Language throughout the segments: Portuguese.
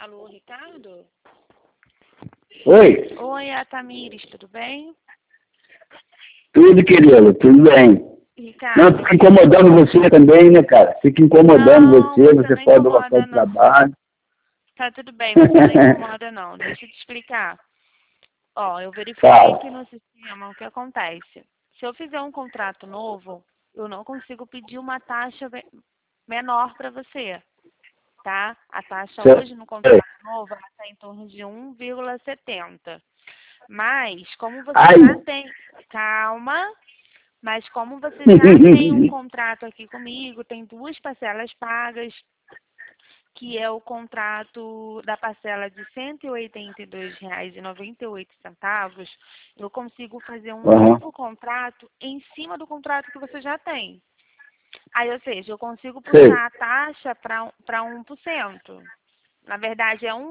Alô, Ricardo? Oi, Oi, é a Tamires, tudo bem? tudo, querido, tudo bem. Não, Ricardo, fica incomodando você também, né, cara? Fica incomodando não, você você não fora do local incomoda, de não. trabalho. Tá tudo bem, você não incomoda, não. Deixa eu te explicar. Ó, eu verifiquei Fala. aqui no sistema o que acontece. Se eu fizer um contrato novo, eu não consigo pedir uma taxa menor para você, tá? A taxa hoje no Sei. contrato novo, ela está em torno de 1,70. Mas, como você Ai. já tem... Calma. Mas como você já tem um contrato aqui comigo, tem duas parcelas pagas, que é o contrato da parcela de R$ 182,98, eu consigo fazer um Aham. novo contrato em cima do contrato que você já tem. Aí, ou seja, eu consigo Sei. puxar a taxa para 1%. Na verdade, é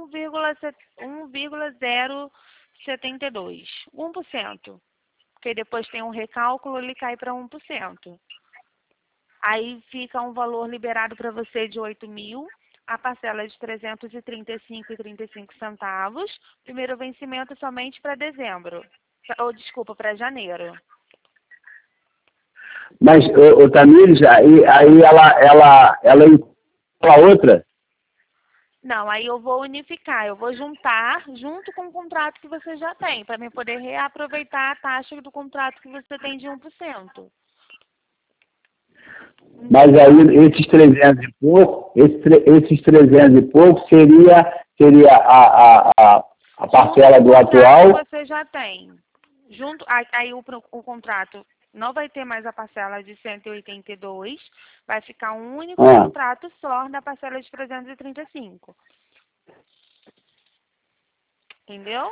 1,072. 1%. Porque depois tem um recálculo, ele cai para 1%. Aí fica um valor liberado para você de 8.000, a parcela de 335,35 centavos. Primeiro vencimento somente para dezembro. Ou desculpa, para janeiro. Mas, ô Tamires, aí ela a outra? Não, aí eu vou unificar, eu vou juntar junto com o contrato que você já tem, para mim poder reaproveitar a taxa do contrato que você tem de 1%. Mas Entendeu? aí esses 300 e pouco, esses 300 e pouco seria a Junto com parcela o do contrato que atual. você já tem. Aí o contrato não vai ter mais a parcela de 182, vai ficar um único Ah, contrato só na parcela de 335. Entendeu?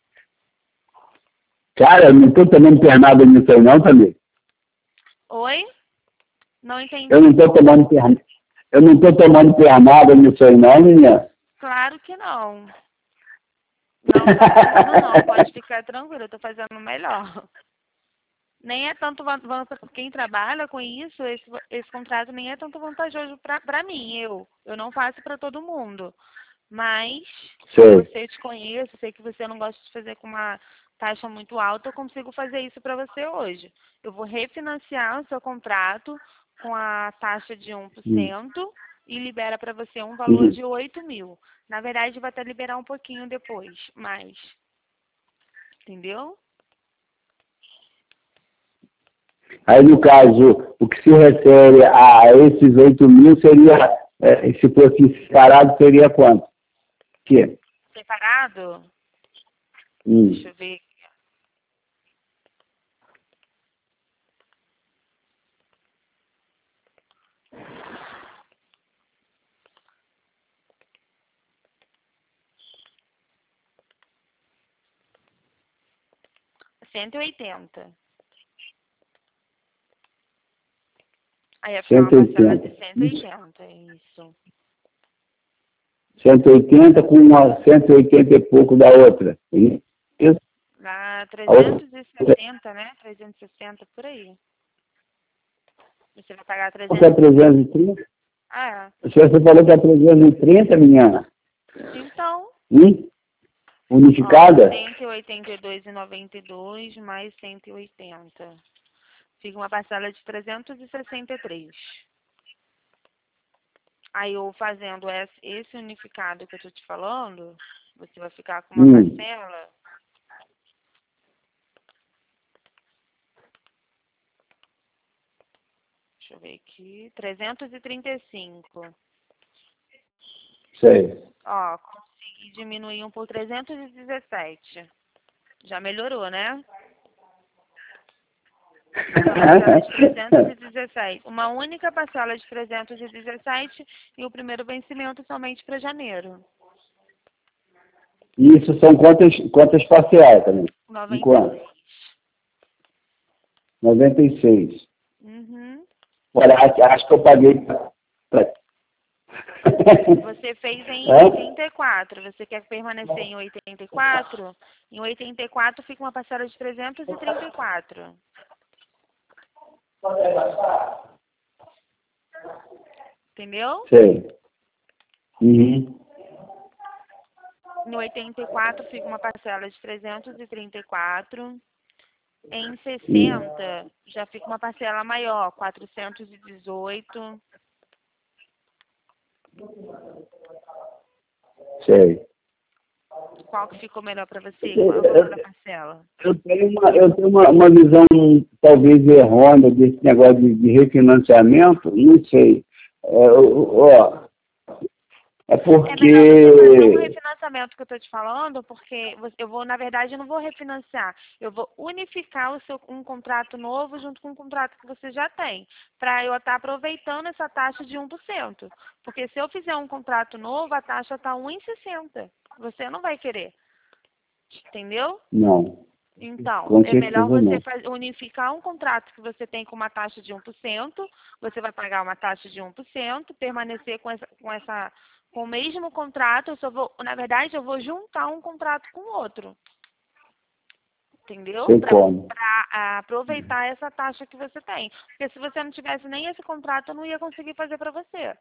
cara, eu não estou tomando pernada nisso aí não, Tamires. Oi? Não Eu não entendi. estou tomando pernada. Eu não estou tomando pernada nisso aí não, menina. Claro que não. Não tá tomando não, pode ficar tranquilo, eu tô fazendo o melhor. Nem é tanto quem trabalha com isso, esse contrato nem é tanto vantajoso para mim, eu não faço para todo mundo. Mas, por Sei. você te conheço, sei que você não gosta de fazer com uma taxa muito alta, eu consigo fazer isso para você hoje. Eu vou refinanciar o seu contrato com a taxa de Hum. 1% e libera para você um valor Uhum. de 8.000. Na verdade, vai até liberar um pouquinho depois, mas, entendeu? Aí, no caso, o que se refere a esses 8.000 seria, se fosse separado, seria quanto? Que? Separado? Hum. Deixa eu ver. 180. Aí ia ficar uma parcela de 180. cento e oitenta, isso. 180 com uma 180 e pouco da outra. Isso. Dá A outra 360, né? 360 por aí. Você vai pagar é 360. 330. Ah, Você falou que é 330, menina. então, ó, Unificada? 182,92 mais 180. Fica uma parcela de 363. Aí eu fazendo esse unificado que eu tô te falando, você vai ficar com uma Hum. parcela. Deixa eu ver aqui. 335. Sei. Ó, consegui diminuir um por 317. Já melhorou, né? Fica uma parcela de 317. Uma única parcela de 317 e o primeiro vencimento somente para janeiro. Isso são quantas parciais também? Em quanto? 96. 96. Uhum. Olha, acho que eu paguei. Você fez em Hã? 84. Você quer permanecer em 84? Em 84 fica uma parcela de 334. Entendeu? Sei. Uhum. No 84 fica uma parcela de 334. Em 60 já fica uma parcela maior, 418. Sei. Qual que ficou melhor para você? Qual é o valor da parcela? Eu tenho uma visão talvez errônea desse negócio de refinanciamento, não sei. É É melhor você fazer um porque... refinanciamento que eu estou te falando, porque eu vou, na verdade, eu não vou refinanciar. Eu vou unificar um contrato novo junto com um contrato que você já tem, para eu estar aproveitando essa taxa de 1%. Porque se eu fizer um contrato novo, a taxa está 1,60. Você não vai querer. Entendeu? Não, Então, com é melhor certeza você não. unificar um contrato que você tem com uma taxa de 1%, você vai pagar uma taxa de 1%, permanecer com o mesmo contrato, na verdade, eu vou juntar um contrato com o outro. Entendeu? Sei como. Para aproveitar essa taxa que você tem. Porque se você não tivesse nem esse contrato, eu não ia conseguir fazer para você.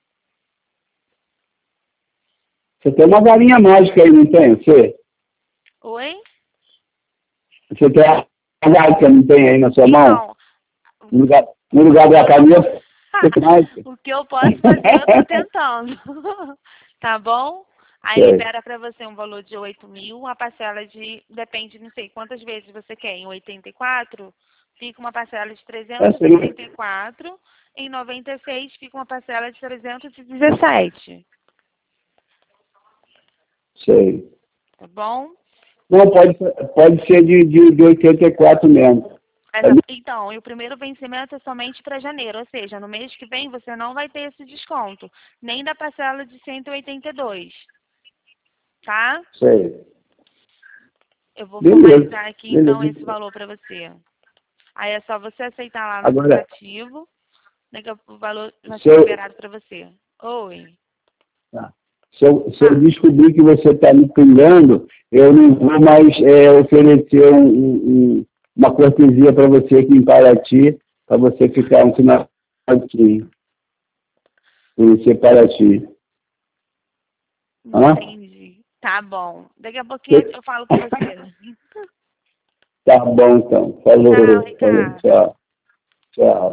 Você tem uma varinha mágica aí, não tem? Oi? Você tem a mágica, não tem aí na sua mão? Então, No lugar da caneta, você tem mágica? o que eu posso fazer, eu tô tentando. Tá bom? Aí Sei. libera para você um valor de 8.000, a parcela depende, não sei quantas vezes você quer. Em 84, fica uma parcela de 334. Em 96, fica uma parcela de 317. Sei. Tá bom? Não, pode ser de 84 mesmo. Então, e o primeiro vencimento é somente para janeiro, ou seja, no mês que vem você não vai ter esse desconto, nem da parcela de 182, tá? Sei. Eu vou Beleza. formalizar aqui, então, esse Beleza. valor para você. Aí é só você aceitar lá no Agora, aplicativo, né, que o valor vai se ser eu, liberado para você. Oi. tá. Se eu descobrir que você está me pingando, eu não vou mais oferecer uma cortesia para você aqui em Paraty, para você ficar um final aqui, conhecer Paraty. Hã? Entendi. Tá bom. Daqui a pouquinho eu falo com você. Tá bom, então. Tchau, Falou, Ricardo. tchau. Tchau.